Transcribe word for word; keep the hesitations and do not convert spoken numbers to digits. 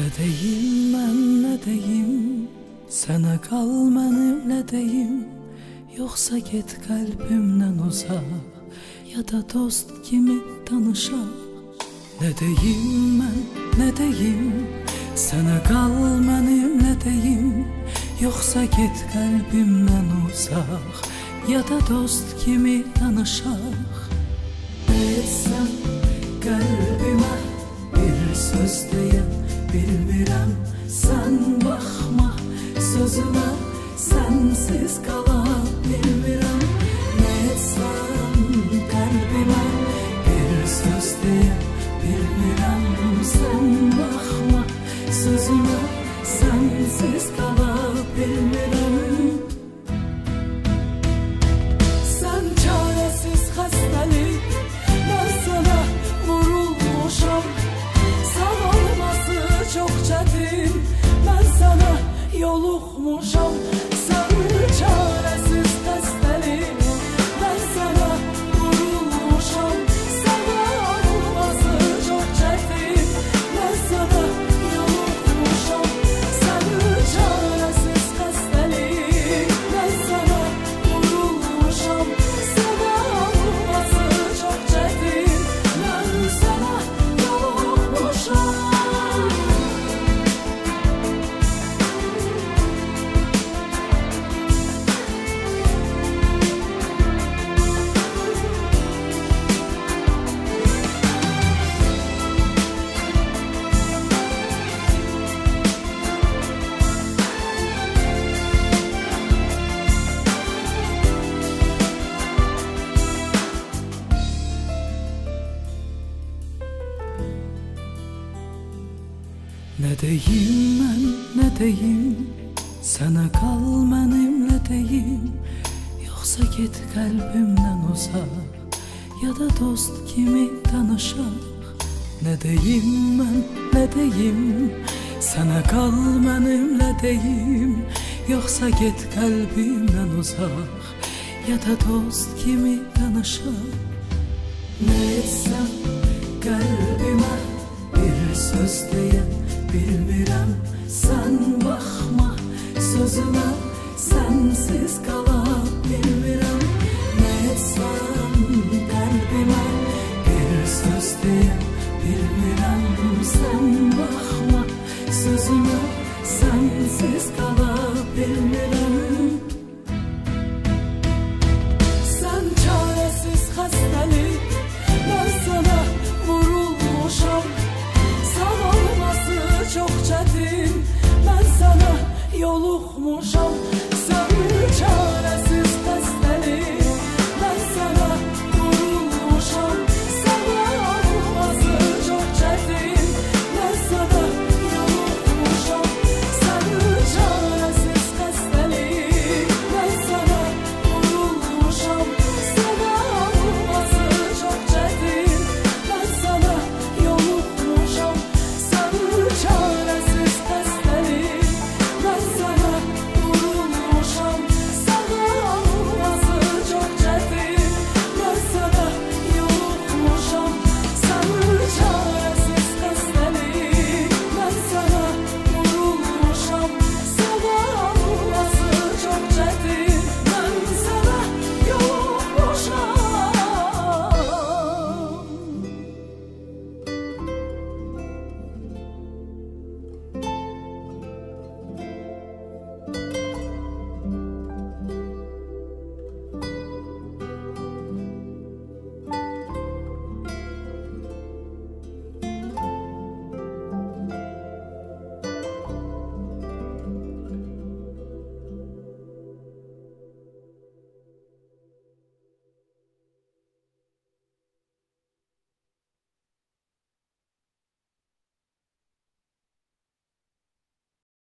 Ne deyim mən, ne deyim, sənə qal mənimlə deyim, yoxsa get qəlbimdən uzaq, ya da dost kimi danışaq. Ne deyim mən, ne deyim, sənə qal mənimlə deyim, yoxsa get qəlbimdən uzaq, ya da dost kimi danışaq. Etsəm qəlbimə bir söz deyən bilmirəm, sən baxma sözümə, sənsiz qala bilmirəm. Nə etsəm qəlbimə bir söz deyən bilmirəm, sən baxma sözümə, sənsiz qala bilmirəm. Sən çarəsiz xəstəlik, mən sənə vurulmuşam, sağalması çox çətin, mən sənə yoluxmuşam. Sən çarəsiz xəstəlik, mən sənə vurulmuşam, sağalması çox çətin, mən sənə yoluxmuşam. Sən çarəsiz xəstəlik, mən sənə vurulmuşam, sağalması çox çətin, mən sənə yoluxmuşam. Ne deyim mən, ne deyim, sənə qal mənimlə deyim, yoxsa get qəlbimdən uzaq, ya da dost kimi danışaq. Ne deyim mən, ne deyim, sənə qal mənimlə deyim, yoxsa get qəlbimdən uzaq, ya da dost kimi danışaq. Ne etsəm qəlbimə bir söz deyən bilmirəm, sən baxma sözümə, sənsiz qala bilmirəm. Nə etsəm qəlbimə bir söz deyən bilmirəm, sən baxma sözümə, sənsiz qala bilmirəm. Sən çarəsiz xəstəlik, mən sənə vurulmuşam, sağalması çox çətin, mən sənə yoluxmuşam.